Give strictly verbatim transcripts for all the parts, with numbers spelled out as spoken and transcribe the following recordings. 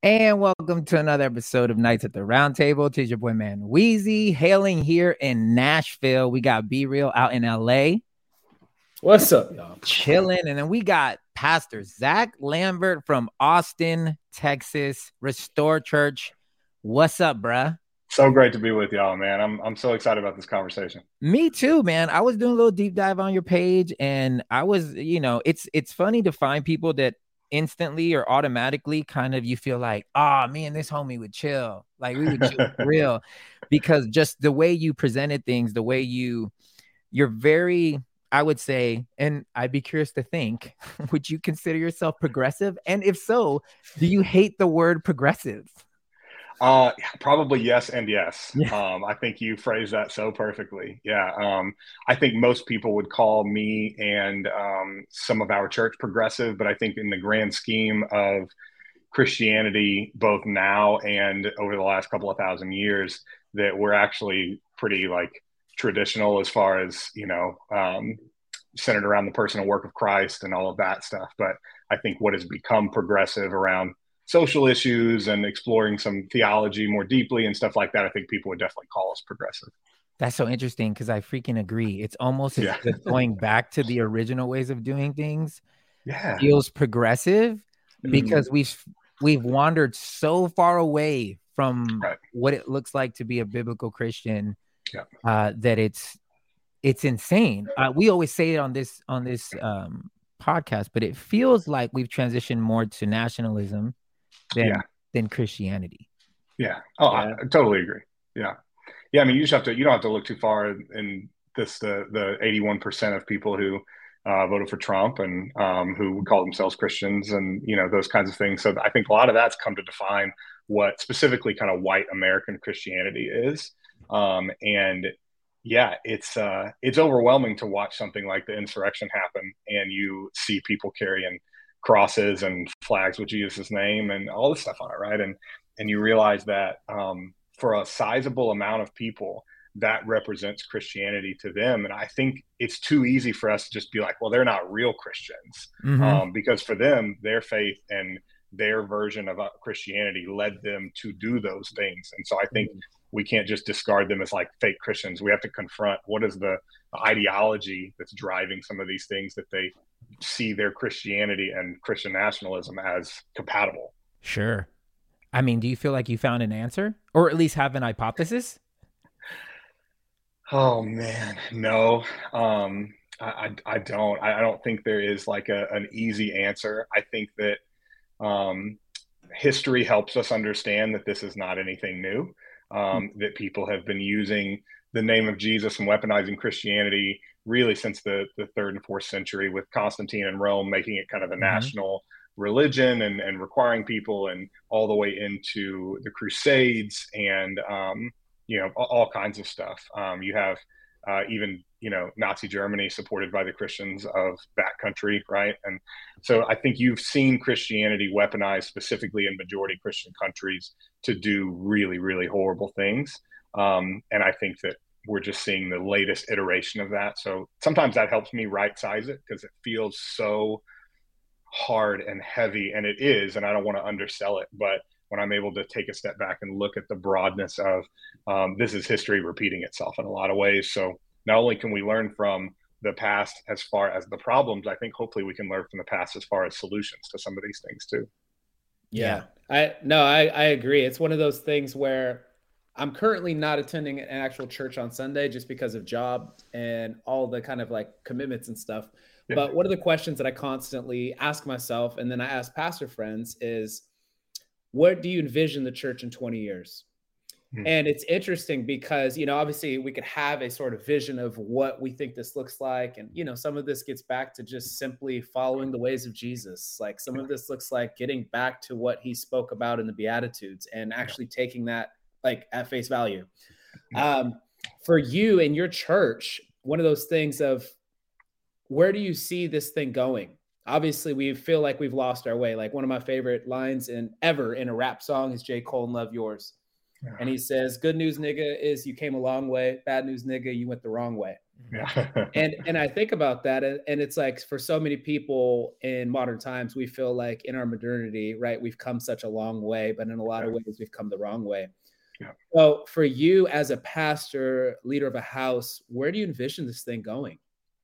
And welcome to another episode of Nights at the Round Table. Tis your boy, man, Wheezy, hailing here in Nashville. We got B Real out in L A. What's up, y'all? Chilling. And then we got Pastor Zach Lambert from Austin, Texas, Restore Church. What's up, bruh? So great to be with y'all, man. I'm I'm so excited about this conversation. Me too, man. I was doing a little deep dive on your page, and I was, you know, it's it's funny to find people that instantly or automatically kind of you feel like, ah, oh, me and this homie would chill. Like we would chill for real, because just the way you presented things, the way you, you're very, I would say, and I'd be curious to think, would you consider yourself progressive? And if so, do you hate the word progressive? Uh, probably yes and yes. Yeah. Um, I think you phrased that so perfectly. Yeah. Um, I think most people would call me and um, some of our church progressive, but I think in the grand scheme of Christianity, both now and over the last couple of thousand years, that we're actually pretty like traditional as far as, you know, um, centered around the person and work of Christ and all of that stuff. But I think what has become progressive around social issues and exploring some theology more deeply and stuff like that, I think people would definitely call us progressive. That's so interesting, because I freaking agree. It's almost as yeah. if going back to the original ways of doing things yeah. feels progressive, mm-hmm. because we've we've wandered so far away from right. what it looks like to be a biblical Christian yeah. uh, that it's it's insane. Uh, we always say it on this on this um, podcast, but it feels like we've transitioned more to nationalism than yeah. than Christianity. Yeah. Oh, yeah. I, I totally agree. Yeah. Yeah. I mean, you just have to, you don't have to look too far in this, the, the eighty-one percent of people who uh, voted for Trump and um, who would call themselves Christians and, you know, those kinds of things. So I think a lot of that's come to define what specifically kind of white American Christianity is. Um, and yeah, it's, uh, it's overwhelming to watch something like the insurrection happen and you see people carrying crosses and flags with Jesus' name and all this stuff on it, right? And and you realize that um, for a sizable amount of people, that represents Christianity to them. And I think it's too easy for us to just be like, well, they're not real Christians, mm-hmm. um, because for them, their faith and their version of Christianity led them to do those things. And so I think mm-hmm. we can't just discard them as like fake Christians. We have to confront what is the ideology that's driving some of these things that they see their Christianity and Christian nationalism as compatible. Sure. I mean, do you feel like you found an answer, or at least have an hypothesis? Oh man, no. Um, I, I, I don't. I, I don't think there is like a, an easy answer. I think that um, history helps us understand that this is not anything new. Um, that people have been using the name of Jesus and weaponizing Christianity really since the, the third and fourth century, with Constantine and Rome making it kind of a mm-hmm. national religion and, and requiring people, and all the way into the Crusades and, um, you know, all, all kinds of stuff. Um, you have uh, even, you know, Nazi Germany supported by the Christians of that country, right? And so I think you've seen Christianity weaponized specifically in majority Christian countries to do really, really horrible things. Um, and I think that we're just seeing the latest iteration of that. So sometimes that helps me right size it, because it feels so hard and heavy, and it is, and I don't want to undersell it. But when I'm able to take a step back and look at the broadness of um, this is history repeating itself in a lot of ways. So not only can we learn from the past as far as the problems, I think hopefully we can learn from the past as far as solutions to some of these things too. Yeah, I no, I, I agree. It's one of those things where I'm currently not attending an actual church on Sunday just because of job and all the kind of like commitments and stuff. Yeah. But one of the questions that I constantly ask myself, and then I ask pastor friends, is what do you envision the church in twenty years? Mm-hmm. And it's interesting because, you know, obviously we could have a sort of vision of what we think this looks like. And, you know, some of this gets back to just simply following the ways of Jesus. Like some of this looks like getting back to what he spoke about in the Beatitudes and actually yeah. taking that like at face value. Um, for you and your church, one of those things of where do you see this thing going? Obviously, we feel like we've lost our way. Like one of my favorite lines in ever in a rap song is J. Cole and Love Yours. Yeah. And he says, good news, nigga, is you came a long way. Bad news, nigga, you went the wrong way. Yeah. and and I think about that, and, and it's like for so many people in modern times, we feel like in our modernity, right, we've come such a long way, but in a lot Yeah. of ways, we've come the wrong way. Yeah. So for you as a pastor, leader of a house, where do you envision this thing going?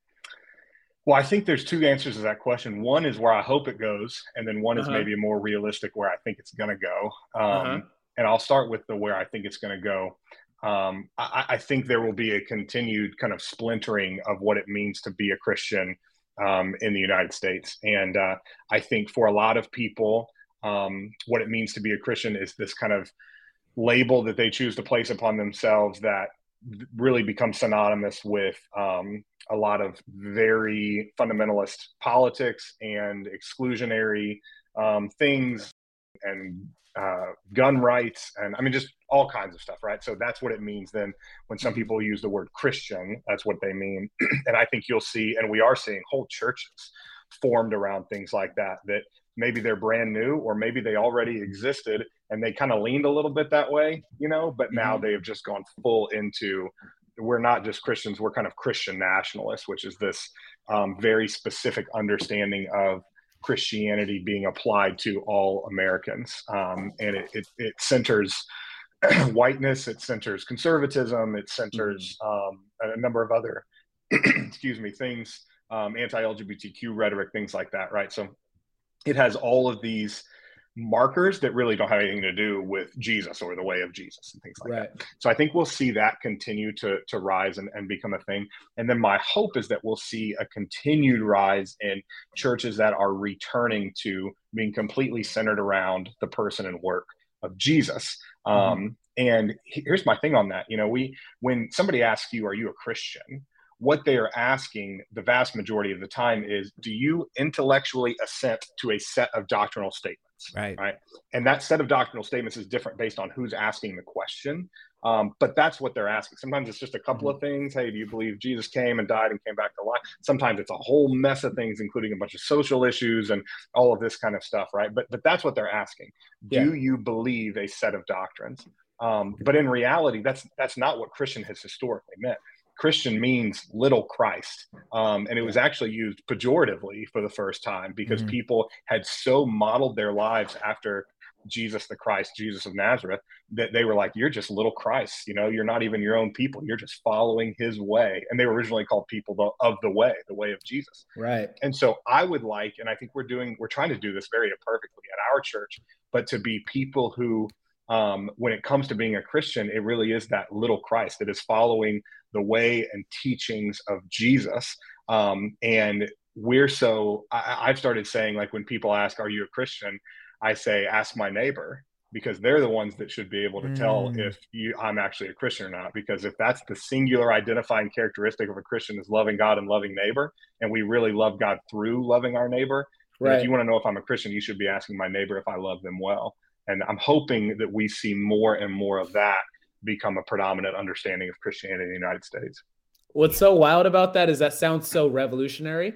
Well, I think there's two answers to that question. One is where I hope it goes, and then one is Uh-huh. maybe more realistic where I think it's going to go. Um, Uh-huh. And I'll start with the where I think it's going to go. Um, I, I think there will be a continued kind of splintering of what it means to be a Christian um, in the United States. And uh, I think for a lot of people, um, what it means to be a Christian is this kind of label that they choose to place upon themselves that really becomes synonymous with um, a lot of very fundamentalist politics and exclusionary um, things and uh, gun rights. And I mean, just all kinds of stuff, right? So that's what it means then when some people use the word Christian, that's what they mean. And I think you'll see, and we are seeing whole churches formed around things like that, that maybe they're brand new or maybe they already existed and they kind of leaned a little bit that way, you know, but now Mm-hmm. they have just gone full into, we're not just Christians, we're kind of Christian nationalists, which is this um, very specific understanding of Christianity being applied to all Americans. Um, and it, it, it centers whiteness, it centers conservatism, it centers um, a number of other, excuse me, things, um, anti-L G B T Q rhetoric, things like that, right? So it has all of these markers that really don't have anything to do with Jesus or the way of Jesus and things like Right. that. So I think we'll see that continue to, to rise and, and become a thing. And then my hope is that we'll see a continued rise in churches that are returning to being completely centered around the person and work of Jesus. Um, mm-hmm. And here's my thing on that. You know, we, when somebody asks you, are you a Christian? What they are asking the vast majority of the time is, do you intellectually assent to a set of doctrinal statements? Right. Right. And that set of doctrinal statements is different based on who's asking the question. Um, but that's what they're asking. Sometimes it's just a couple mm-hmm. of things. Hey, do you believe Jesus came and died and came back to life? Sometimes it's a whole mess of things, including a bunch of social issues and all of this kind of stuff. Right. But but that's what they're asking. Yeah. Do you believe a set of doctrines? Um, but in reality, that's that's not what Christian has historically meant. Christian means little Christ. Um, and it was actually used pejoratively for the first time because mm-hmm. people had so modeled their lives after Jesus the Christ, Jesus of Nazareth, that they were like, you're just little Christ. You know, you're not even your own people. You're just following his way. And they were originally called people the, of the way, the way of Jesus. Right. And so I would like, and I think we're doing, we're trying to do this very imperfectly at our church, but to be people who, um, when it comes to being a Christian, it really is that little Christ that is following the way and teachings of Jesus. Um, and we're so, I, I've started saying, like, when people ask, are you a Christian? I say, ask my neighbor, because they're the ones that should be able to tell mm. if you, I'm actually a Christian or not. Because if that's the singular identifying characteristic of a Christian is loving God and loving neighbor, and we really love God through loving our neighbor, right. If you want to know if I'm a Christian, you should be asking my neighbor if I love them well. And I'm hoping that we see more and more of that become a predominant understanding of Christianity in the United States. What's so wild about that is that sounds so revolutionary.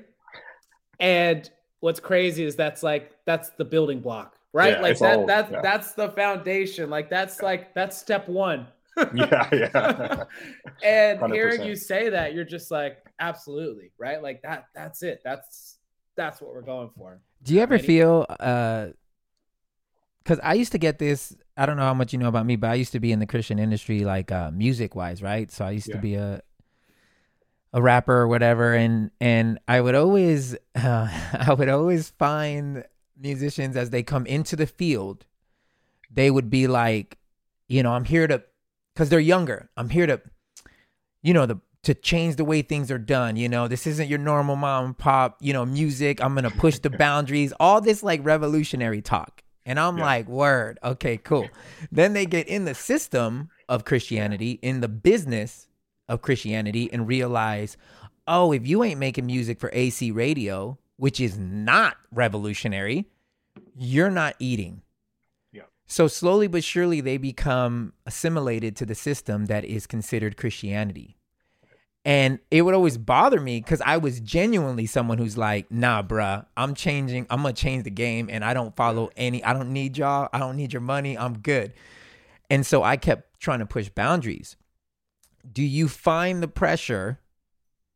And what's crazy is that's like, that's the building block, right? Yeah, like that, all, that's, yeah. that's the foundation. Like that's like, that's step one. yeah. Yeah. And one hundred percent. Hearing you say that, you're just like, absolutely. Right. Like that, that's it. That's, that's what we're going for. Do you ever Ready? feel, uh, because I used to get this, I don't know how much you know about me, but I used to be in the Christian industry, like uh, music-wise, right? So I used yeah. to be a a rapper or whatever, and and I would always uh, I would always find musicians as they come into the field, they would be like, you know, I'm here to, because they're younger, I'm here to, you know, the to change the way things are done. You know, this isn't your normal mom and pop, you know, music. I'm gonna push the boundaries, all this like revolutionary talk. And I'm yeah. like, word, okay, cool. Then they get in the system of Christianity, in the business of Christianity, and realize, oh, if you ain't making music for A C radio, which is not revolutionary, you're not eating. Yeah. So slowly but surely they become assimilated to the system that is considered Christianity. And it would always bother me because I was genuinely someone who's like, nah, bruh, I'm changing. I'm going to change the game and I don't follow any, I don't need y'all. I don't need your money. I'm good. And so I kept trying to push boundaries. Do you find the pressure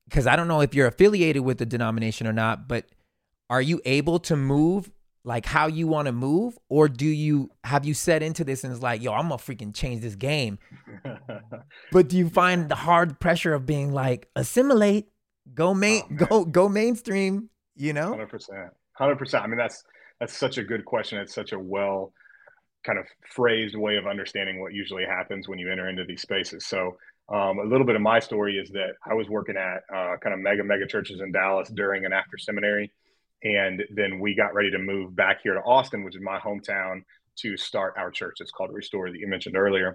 because I don't know if you're affiliated with the denomination or not, but are you able to move like how you want to move, or do you have you set into this and it's like, yo, I'm gonna freaking change this game? But do you find the hard pressure of being like, assimilate, go main, oh, go go mainstream? You know, hundred percent, hundred percent. I mean, that's that's such a good question. It's such a well kind of phrased way of understanding what usually happens when you enter into these spaces. So. Um, a little bit of my story is that I was working at uh, kind of mega, mega churches in Dallas during and after seminary. And then we got ready to move back here to Austin, which is my hometown, to start our church. It's called Restore that you mentioned earlier.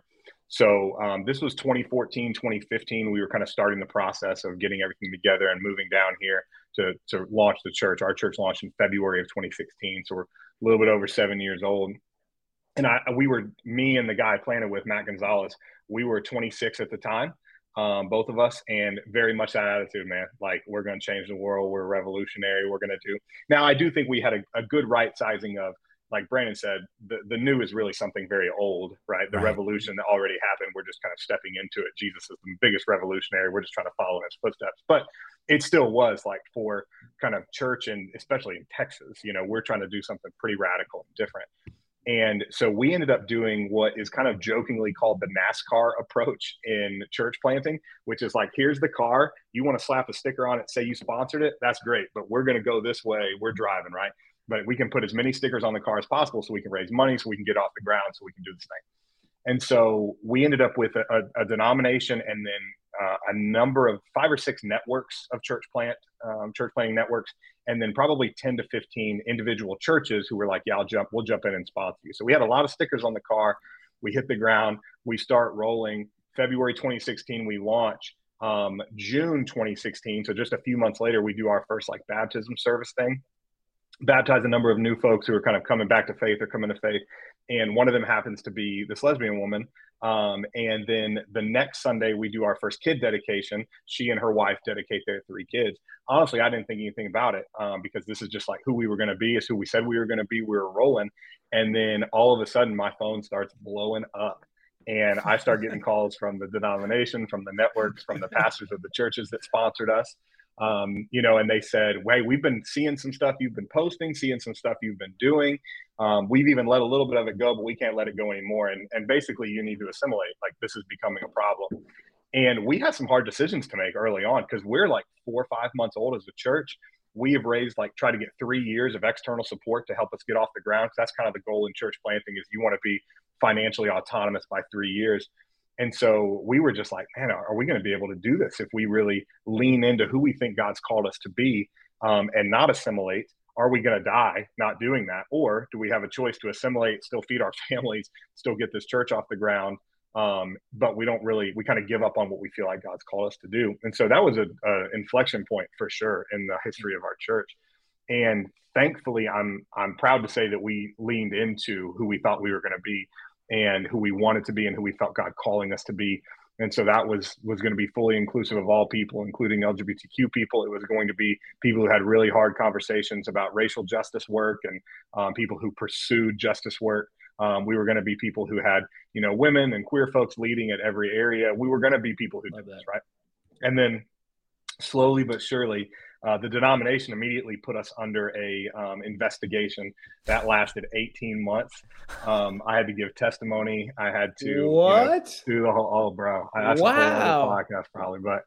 So um, this was twenty fourteen, twenty fifteen. We were kind of starting the process of getting everything together and moving down here to, to launch the church. Our church launched in February of twenty sixteen. So we're a little bit over seven years old. And I, we were, me and the guy I planted with, Matt Gonzalez, we were twenty-six at the time, um, both of us, and very much that attitude, man. Like, we're going to change the world. We're revolutionary. We're going to do. Now, I do think we had a, a good right sizing of, like Brandon said, the, the new is really something very old, right? The right. revolution that already happened, we're just kind of stepping into it. Jesus is the biggest revolutionary. We're just trying to follow in his footsteps. But it still was like for kind of church, and especially in Texas, you know, we're trying to do something pretty radical and different. And so we ended up doing what is kind of jokingly called the NASCAR approach in church planting, which is like, here's the car. You want to slap a sticker on it, say you sponsored it. That's great. But we're going to go this way. We're driving, right? But we can put as many stickers on the car as possible so we can raise money, so we can get off the ground, so we can do this thing. And so we ended up with a, a, a denomination and then uh, a number of five or six networks of church plant, um, church planting networks, and then probably ten to fifteen individual churches who were like, yeah, I'll jump, we'll jump in and sponsor you. So we had a lot of stickers on the car. We hit the ground. We start rolling. February twenty sixteen, we launch. Um, June twenty sixteen, so just a few months later, we do our first like baptism service thing. Baptize a number of new folks who are kind of coming back to faith or coming to faith. And one of them happens to be this lesbian woman. Um, and then the next Sunday, we do our first kid dedication. She and her wife dedicate their three kids. Honestly, I didn't think anything about it um, because this is just like who we were going to be. It's who we said we were going to be. We were rolling. And then all of a sudden, my phone starts blowing up. And I start getting calls from the denomination, from the networks, from the pastors of the churches that sponsored us. Um, you know, and they said, hey, we've been seeing some stuff you've been posting, seeing some stuff you've been doing. Um, we've even let a little bit of it go, but we can't let it go anymore. And, and basically you need to assimilate, like this is becoming a problem. And we had some hard decisions to make early on because we're like four or five months old as a church. We have raised like, try to get three years of external support to help us get off the ground. That's kind of the goal in church planting is you want to be financially autonomous by three years. And so we were just like, man, are we going to be able to do this if we really lean into who we think God's called us to be um, and not assimilate? Are we going to die not doing that? Or do we have a choice to assimilate, still feed our families, still get this church off the ground? Um, but we don't really, we kind of give up on what we feel like God's called us to do. And so that was a, a inflection point for sure in the history of our church. And thankfully, I'm I'm proud to say that we leaned into who we thought we were going to be and who we wanted to be and who we felt God calling us to be. And so that was was going to be fully inclusive of all people, including L G B T Q people. It was going to be people who had really hard conversations about racial justice work and um, people who pursued justice work. Um, we were going to be people who had, you know, women and queer folks leading at every area. We were going to be people who did this, right? And then slowly but surely, Uh, the denomination immediately put us under a um, investigation that lasted eighteen months. Um, I had to give testimony. I had to what you know, do the whole. Oh, bro, that's wow. a whole other podcast probably. But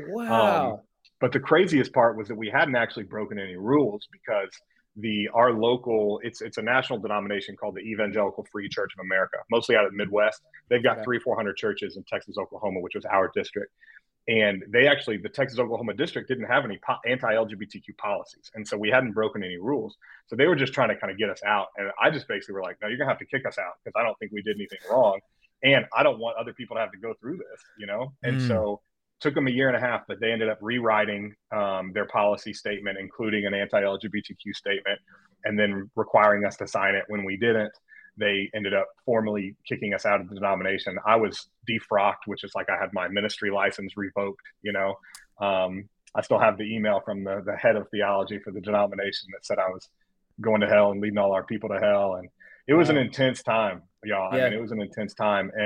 wow. Um, but the craziest part was that we hadn't actually broken any rules because the our local it's it's a national denomination called the Evangelical Free Church of America, mostly out of the Midwest. They've got okay. three four hundred churches in Texas, Oklahoma, which was our district. And they actually, the Texas Oklahoma district didn't have any po- anti-L G B T Q policies. And so we hadn't broken any rules. So they were just trying to kind of get us out. And I just basically were like, no, you're going to have to kick us out because I don't think we did anything wrong. And I don't want other people to have to go through this, you know? And mm. so took them a year and a half, but they ended up rewriting um, their policy statement, including an anti-L G B T Q statement, and then requiring us to sign it when we didn't. They ended up formally kicking us out of the denomination. I was defrocked, which is like I had my ministry license revoked, you know. Um, I still have the email from the, the head of theology for the denomination that said I was going to hell and leading all our people to hell. And it was wow. an intense time, y'all. Yeah. I mean, it was an intense time. And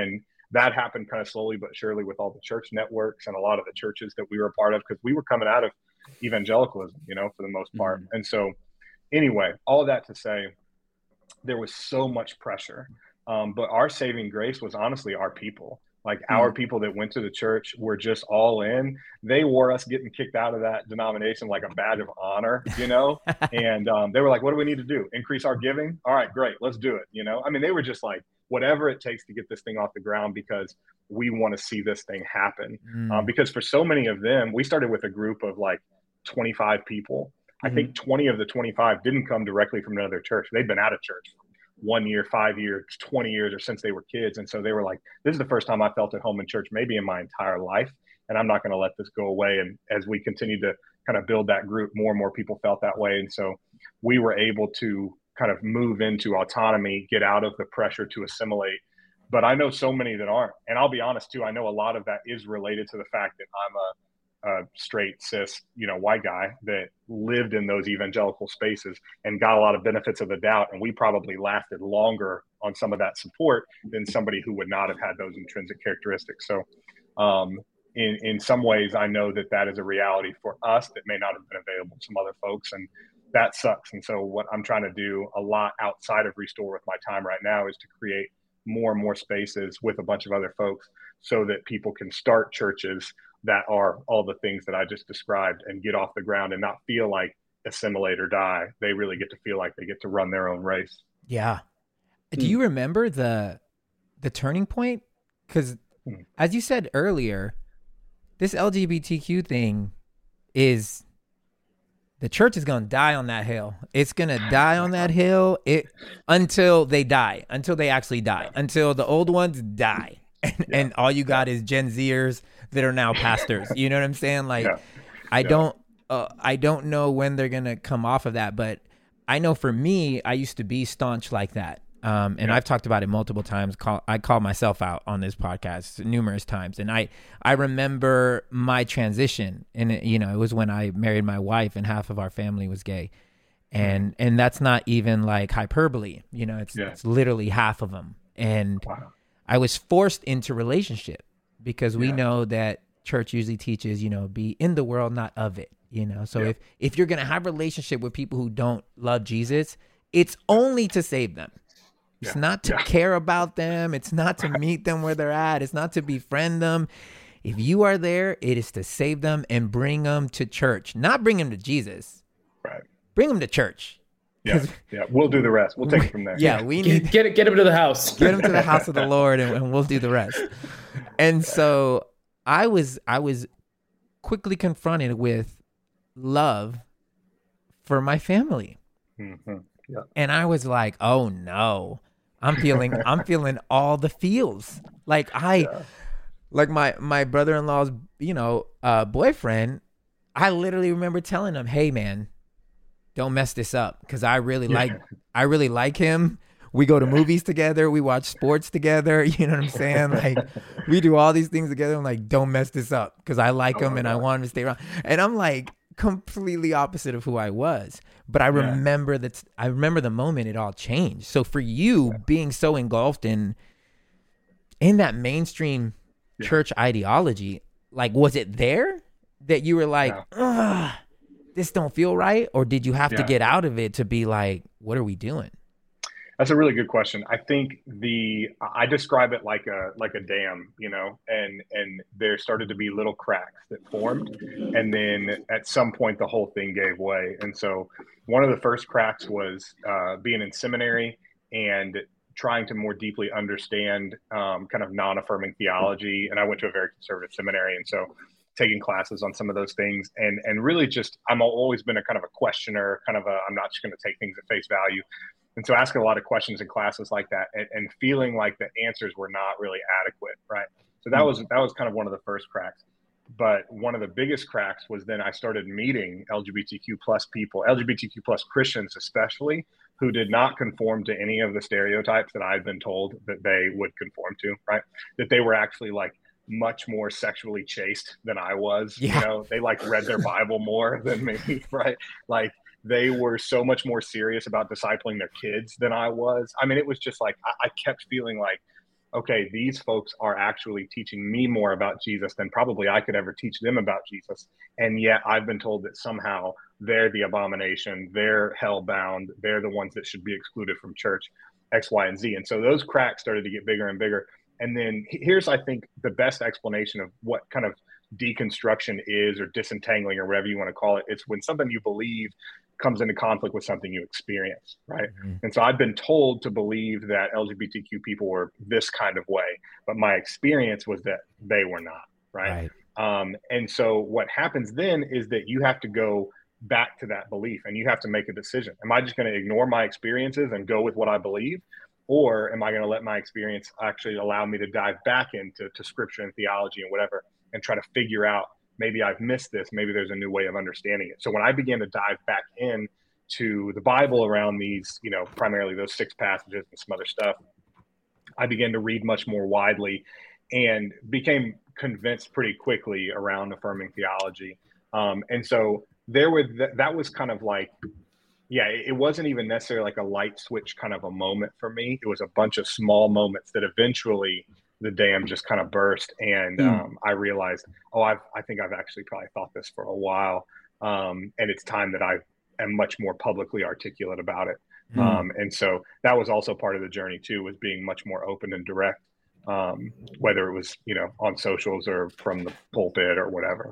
that happened kind of slowly but surely with all the church networks and a lot of the churches that we were a part of, because we were coming out of evangelicalism, you know, for the most part. Mm-hmm. And so anyway, all that to say, there was so much pressure. Um, but our saving grace was honestly our people. Like mm-hmm. our people that went to the church were just all in. They wore us getting kicked out of that denomination like a badge of honor, you know? and um, they were like, what do we need to do? Increase our giving? All right, great. Let's do it. You know, I mean, they were just like, whatever it takes to get this thing off the ground, because we want to see this thing happen. Mm. Um, because for so many of them, we started with a group of like twenty-five people. Mm-hmm. I think twenty of the twenty-five didn't come directly from another church. They'd been out of church one year, five years, twenty years, or since they were kids. And so they were like, this is the first time I felt at home in church, maybe in my entire life. And I'm not going to let this go away. And as we continued to kind of build that group, more and more people felt that way. And so we were able to kind of move into autonomy, get out of the pressure to assimilate. But I know so many that aren't. And I'll be honest too, I know a lot of that is related to the fact that I'm a, a straight, cis, you know, white guy that lived in those evangelical spaces and got a lot of benefits of the doubt. And we probably lasted longer on some of that support than somebody who would not have had those intrinsic characteristics. So um, in, in some ways, I know that that is a reality for us that may not have been available to some other folks. And that sucks. And so what I'm trying to do a lot outside of Restore with my time right now is to create more and more spaces with a bunch of other folks so that people can start churches that are all the things that I just described and get off the ground and not feel like assimilate or die. They really get to feel like they get to run their own race. Yeah. Do mm. you remember the the turning point? Because mm. as you said earlier, this L G B T Q thing is... the church is going to die on that hill. It's going to die on that hill it until they die, until they actually die, until the old ones die. And, yeah. and all you got is Gen Zers that are now pastors. You know what I'm saying? Like, yeah. I yeah. don't, uh, I don't know when they're going to come off of that, but I know for me, I used to be staunch like that. Um, and yeah. I've talked about it multiple times. Call, I call myself out on this podcast numerous times. And I, I remember my transition, and it, you know, it was when I married my wife and half of our family was gay. And, mm-hmm. and that's not even like hyperbole, you know, it's, yeah. it's literally half of them. And wow. I was forced into relationship because we yeah. know that church usually teaches, you know, be in the world, not of it, you know? So yeah. if, if you're going to have a relationship with people who don't love Jesus, it's only to save them. It's yeah, not to yeah. care about them. It's not to meet them where they're at. It's not to befriend them. If you are there, it is to save them and bring them to church. Not bring them to Jesus. Right. Bring them to church. Yeah, yeah. We'll do the rest. We'll take it from there. Yeah, we need get, get it. Get them to the house. Get them to the house of the Lord, and, and we'll do the rest. And so I was, I was quickly confronted with love for my family, mm-hmm. yeah. and I was like, "Oh no." I'm feeling, I'm feeling all the feels. Like I, yeah. like my, my brother-in-law's, you know, uh, boyfriend, I literally remember telling him, hey man, don't mess this up. Cause I really yeah. like, I really like him. We go to movies together. We watch sports together. You know what I'm saying? Like we do all these things together. I'm like, don't mess this up. Cause I like oh, him and God. I want him to stay around. And I'm like completely opposite of who I was. But I remember yeah. that I remember the moment it all changed. So for you yeah. being so engulfed in in that mainstream yeah. church ideology, like was it there that you were like, ugh, this don't feel right? Or did you have yeah. to get out of it to be like, what are we doing? That's a really good question. I think the I describe it like a like a dam, you know, and and there started to be little cracks that formed, and then at some point the whole thing gave way. And so one of the first cracks was uh, being in seminary and trying to more deeply understand um, kind of non-affirming theology. And I went to a very conservative seminary, and so taking classes on some of those things, and and really just I'm always been a kind of a questioner, kind of a I'm not just going to take things at face value. And so asking a lot of questions in classes like that and, and feeling like the answers were not really adequate, right? So that was that was kind of one of the first cracks. But one of the biggest cracks was then I started meeting L G B T Q plus people, L G B T Q plus Christians especially, who did not conform to any of the stereotypes that I'd been told that they would conform to, right? That they were actually like much more sexually chaste than I was. Yeah. You know, they like read their Bible more than me, right? Like, they were so much more serious about discipling their kids than I was. I mean, it was just like, I, I kept feeling like okay, these folks are actually teaching me more about Jesus than probably I could ever teach them about Jesus. And yet I've been told that somehow they're the abomination, they're hell-bound, they're the ones that should be excluded from church, X, Y, and Z. And so those cracks started to get bigger and bigger. And then here's, I think, the best explanation of what kind of deconstruction is, or disentangling, or whatever you want to call it. It's when something you believe comes into conflict with something you experience, right? Mm-hmm. And so I've been told to believe that L G B T Q people were this kind of way, but my experience was that they were not, right? right. Um, and so what happens then is that you have to go back to that belief, and you have to make a decision. Am I just going to ignore my experiences and go with what I believe? Or am I going to let my experience actually allow me to dive back into to scripture and theology and whatever, and try to figure out, maybe I've missed this, maybe there's a new way of understanding it. So when I began to dive back in to the Bible around these, you know, primarily those six passages and some other stuff, I began to read much more widely and became convinced pretty quickly around affirming theology. Um, and so there were, th- that was kind of like, yeah, it wasn't even necessarily like a light switch kind of a moment for me. It was a bunch of small moments that eventually the dam just kind of burst. And mm. um, I realized, oh, I've, I think I've actually probably thought this for a while. Um, and it's time that I am much more publicly articulate about it. Mm. Um, and so that was also part of the journey too, was being much more open and direct, um, whether it was, you know, on socials or from the pulpit or whatever.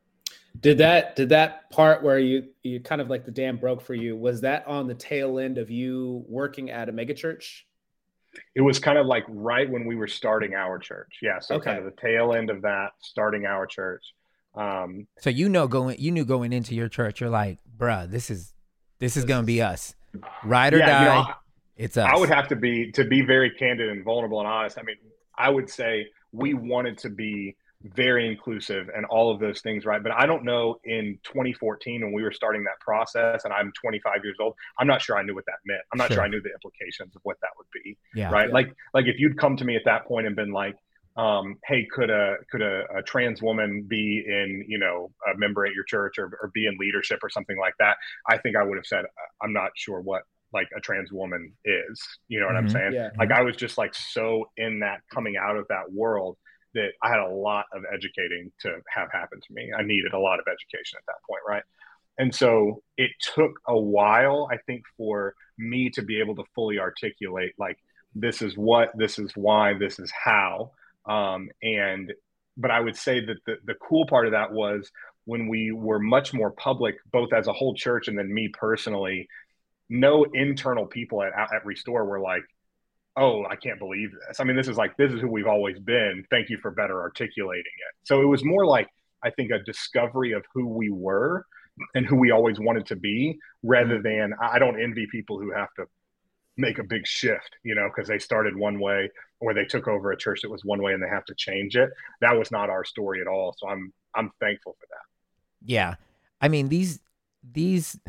Did that, did that part where you, you kind of like the dam broke for you, was that on the tail end of you working at a megachurch? It was kind of like right when we were starting our church. Yeah. So okay. kind of the tail end of that, starting our church. Um, so, you know, going, you knew going into your church, you're like, bruh, this is, this is going to be us. Ride or yeah, die. You know, it's us. I would have to be, to be very candid and vulnerable and honest. I mean, I would say we wanted to be very inclusive and all of those things, right? But I don't know, in twenty fourteen when we were starting that process, and I'm twenty-five years old, I'm not sure I knew what that meant. I'm not sure, sure I knew the implications of what that would be. Yeah. Right. Yeah. Like, like if you'd come to me at that point and been like, um, hey, could a, could a, a trans woman be in, you know, a member at your church, or, or be in leadership or something like that? I think I would have said, I'm not sure what like a trans woman is, you know what mm-hmm. I'm saying? Yeah. Like I was just like, so in that, coming out of that world, that I had a lot of educating to have happen to me. I needed a lot of education at that point, right? And so it took a while, I think, for me to be able to fully articulate, like, this is what, this is why, this is how. Um, and, but I would say that the, the cool part of that was when we were much more public, both as a whole church and then me personally, no internal people at, at Restore were like, oh, I can't believe this. I mean, this is like, this is who we've always been. Thank you for better articulating it. So it was more like, I think, a discovery of who we were and who we always wanted to be, rather than, I don't envy people who have to make a big shift, you know, because they started one way or they took over a church that was one way and they have to change it. That was not our story at all. So I'm, I'm thankful for that. Yeah. I mean, these, these,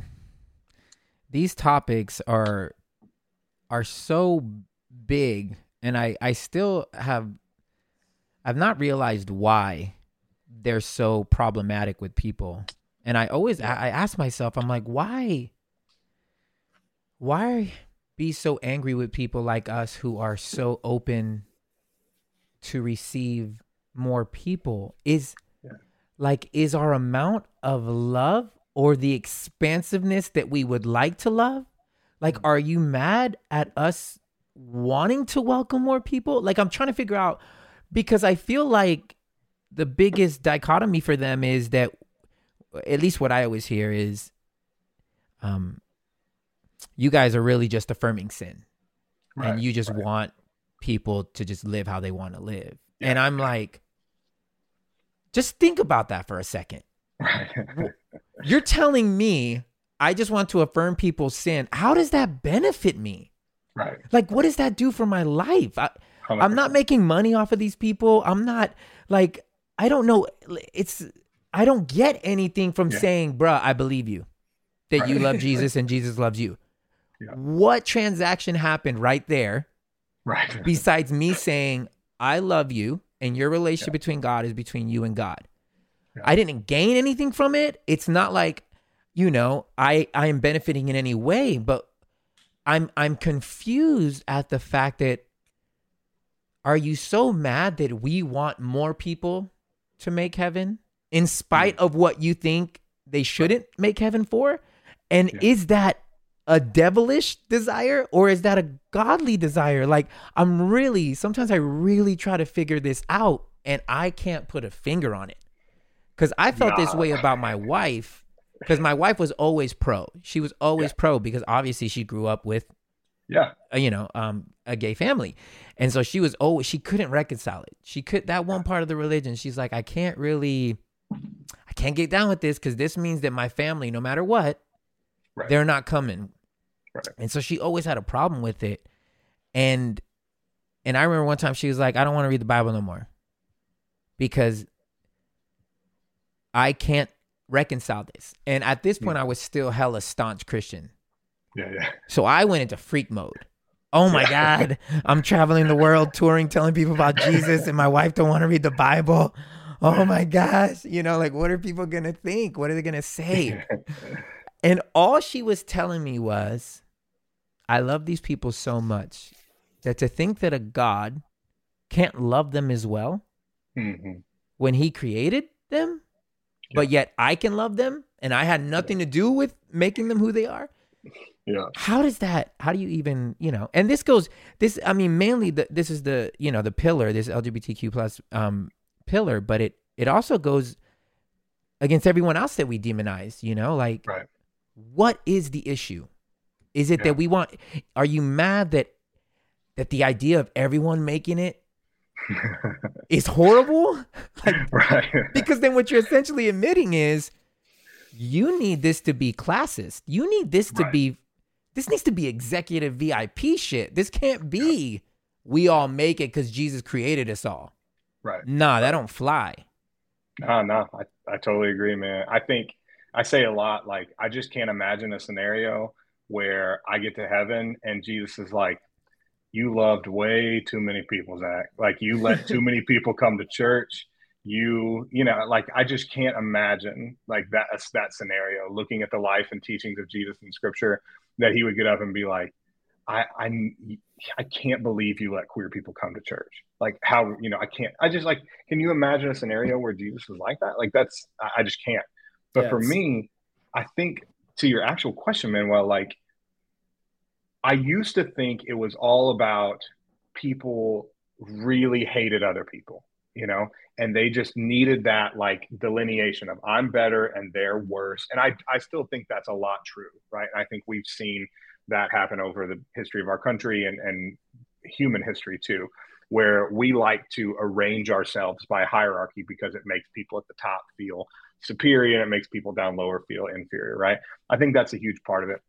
these topics are, are so big, and I, I still have, I've not realized why they're so problematic with people. And I always, I ask myself, I'm like, why, why be so angry with people like us who are so open to receive more people? Is yeah. like, is our amount of love or the expansiveness that we would like to love? Like, are you mad at us wanting to welcome more people? Like, I'm trying to figure out, because I feel like the biggest dichotomy for them is that, at least what I always hear is, um, you guys are really just affirming sin, right, and you just right. want people to just live how they want to live. Yeah. And I'm like, just think about that for a second. Right. You're telling me I just want to affirm people's sin. How does that benefit me? Right. Like, what does that do for my life? I, I'm not making money off of these people. I'm not, like, I don't know. It's, I don't get anything from yeah. saying, bruh, I believe you, that right. you love Jesus and Jesus loves you. Yeah. What transaction happened right there? Right. Besides me saying, I love you, and your relationship yeah. between God is between you and God. Yeah. I didn't gain anything from it. It's not like, you know, I, I am benefiting in any way, but I'm I'm confused at the fact that, are you so mad that we want more people to make heaven in spite mm. of what you think they shouldn't make heaven for? And yeah. is that a devilish desire or is that a godly desire? Like, I'm really, sometimes I really try to figure this out and I can't put a finger on it. Because I felt nah. this way about my wife, because my wife was always pro. She was always yeah. pro because obviously she grew up with, yeah, a, you know, um, a gay family. And so she was always, she couldn't reconcile it. She could, that one part of the religion, she's like, I can't really, I can't get down with this because this means that my family, no matter what, right. they're not coming. Right. And so she always had a problem with it. And and I remember one time she was like, I don't want to read the Bible no more because I can't reconcile this. And at this point, yeah. I was still hella staunch Christian. Yeah, yeah. So I went into freak mode. Oh my yeah. God, I'm traveling the world, touring, telling people about Jesus, and my wife don't want to read the Bible. Oh my gosh. You know, like, what are people going to think? What are they going to say? And all she was telling me was, I love these people so much that to think that a God can't love them as well mm-hmm. when he created them, yeah. but yet I can love them and I had nothing yeah. to do with making them who they are. Yeah. How does that, how do you even, you know, and this goes, this, I mean, mainly the, this is the, you know, the pillar, this L G B T Q plus um, pillar, but it, it also goes against everyone else that we demonize, you know, like, right. what is the issue? Is it yeah. that we want, are you mad that that the idea of everyone making it is horrible? Like, right. Because then what you're essentially admitting is you need this to be classist. You need this to right. be, this needs to be executive V I P shit. This can't be yeah. we all make it because Jesus created us all. Right. Nah, that don't fly. No, no, I, I totally agree, man. I think I say a lot, like, I just can't imagine a scenario where I get to heaven and Jesus is like, you loved way too many people, Zach. Like, you let too many people come to church. You, you know, like, I just can't imagine like that, that scenario, looking at the life and teachings of Jesus in scripture, that he would get up and be like, I, I, I can't believe you let queer people come to church. Like, how, you know, I can't, I just like, can you imagine a scenario where Jesus was like that? Like, that's, I just can't. But yes. for me, I think to your actual question, Manuel, like, I used to think it was all about people really hated other people, you know, and they just needed that like delineation of I'm better and they're worse. And I, I still think that's a lot true, right? And I think we've seen that happen over the history of our country and, and human history too, where we like to arrange ourselves by hierarchy because it makes people at the top feel superior and it makes people down lower feel inferior, right? I think that's a huge part of it.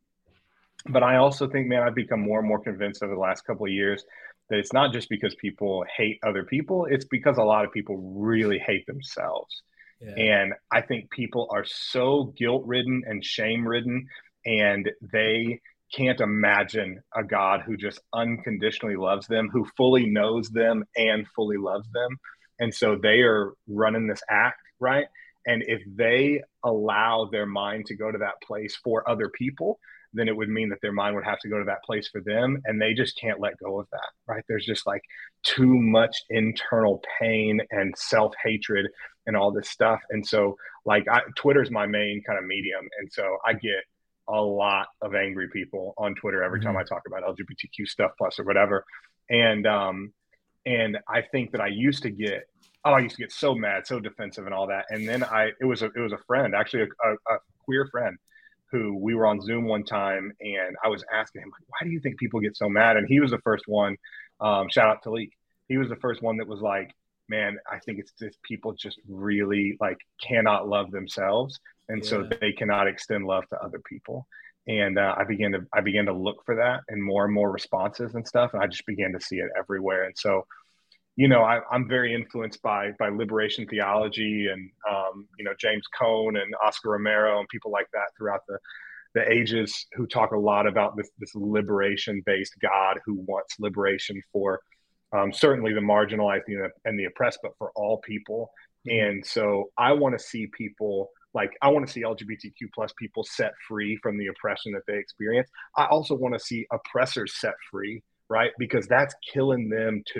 But I also think, man, I've become more and more convinced over the last couple of years that it's not just because people hate other people, it's because a lot of people really hate themselves. Yeah. And I think people are so guilt-ridden and shame-ridden, and they can't imagine a God who just unconditionally loves them, who fully knows them and fully loves them. And so they are running this act, right? And if they allow their mind to go to that place for other people, then it would mean that their mind would have to go to that place for them. And they just can't let go of that, right? There's just like too much internal pain and self-hatred and all this stuff. And so like I, Twitter's my main kind of medium. And so I get a lot of angry people on Twitter every mm-hmm. time I talk about L G B T Q stuff plus or whatever. And, um, and I think that I used to get, oh, I used to get so mad, so defensive and all that. And then I, it was a, it was a friend, actually a, a, a queer friend, who we were on Zoom one time, and I was asking him, like, why do you think people get so mad? And he was the first one, um, shout out to Leek. He was the first one that was like, man, I think it's just people just really like cannot love themselves. And yeah. so they cannot extend love to other people. And uh, I began to, I began to look for that and more and more responses and stuff. And I just began to see it everywhere. And so, you know, I, I'm very influenced by by liberation theology and, um, you know, James Cone and Oscar Romero and people like that throughout the, the ages who talk a lot about this, this liberation-based God who wants liberation for um, certainly the marginalized and the, and the oppressed, but for all people. Mm-hmm. And so I want to see people, like I want to see L G B T Q plus people set free from the oppression that they experience. I also want to see oppressors set free, right? Because that's killing them too.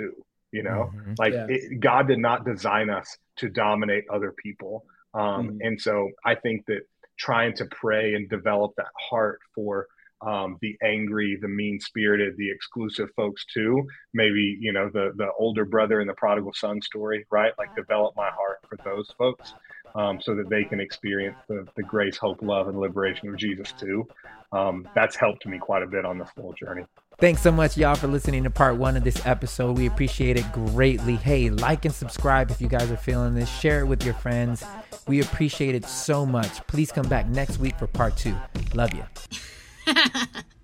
You know, mm-hmm. like yeah. it, God did not design us to dominate other people. Um, mm-hmm. And so I think that trying to pray and develop that heart for um, the angry, the mean-spirited, the exclusive folks too, maybe, you know, the, the older brother in the prodigal son story, right? Like develop my heart for those folks um, so that they can experience the, the grace, hope, love, and liberation of Jesus too. Um, that's helped me quite a bit on this whole journey. Thanks so much, y'all, for listening to part one of this episode. We appreciate it greatly. Hey, like and subscribe if you guys are feeling this. Share it with your friends. We appreciate it so much. Please come back next week for part two. Love you.